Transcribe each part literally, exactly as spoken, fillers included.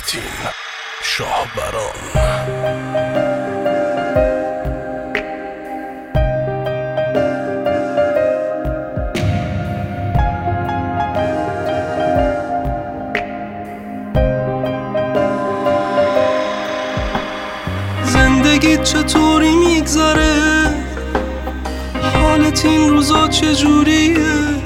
مارتین شاهبران. زندگیت چطوری میگذره؟ حالت این روزا چجوریه؟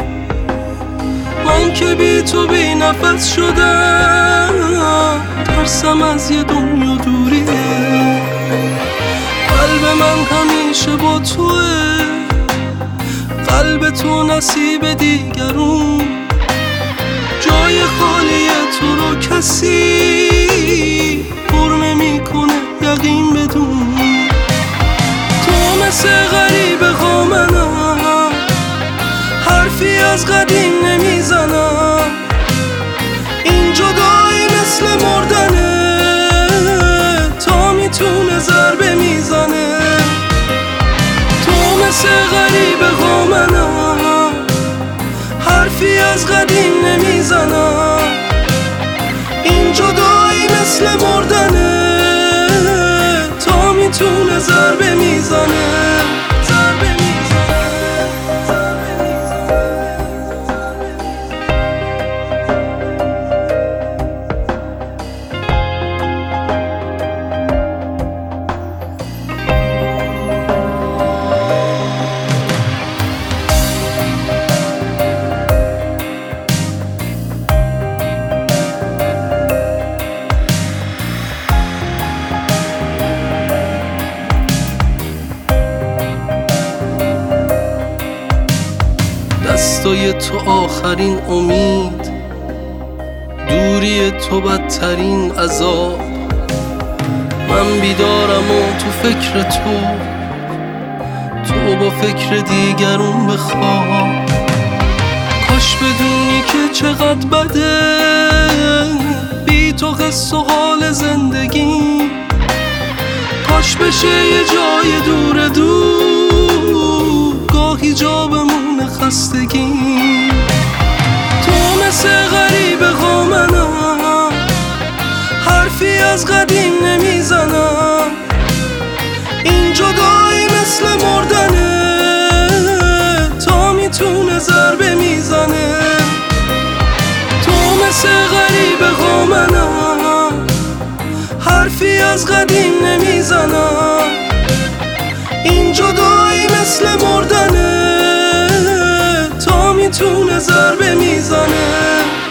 من که بی تو بی نفس شدم، ترسم از یه دنیا دوریه. قلب من همیشه با توه، قلب تو نصیب دیگرون. جای خالی تو رو کسی پر نمی‌کنه، یقین بدون. تو مثل غریب غامنم، حرفی از قدیم نمیزنم. این جدایی مثل مردنه، تا میتونه ضربه میزنه. تو مثل غریب غامنم، حرفی از قدیم نمیزنم. این جدایی مثل مردنه، تا میتونه ضربه میزنه. ضربه میزنه. دستای تو آخرین امید، دوری تو بدترین عذاب. من بیدارم و تو فکر تو، تو با فکر دیگرون بخواب. کاش بدونی که چقدر بده بی تو قصه و حال زندگی. کاش بشه یه جای دور دور، گاهی جا بمونه خستگی. تو مثل غریب غامنم، حرفی از قدیم نمیزنم. این جدایی مثل مردنه، تا میتونه ضربه میزنه. تو مثل غریب غامنم، حرفی از قدیم نمیزنم. این جدایی مثل مردنه، تا میتونه ضربه میزنه.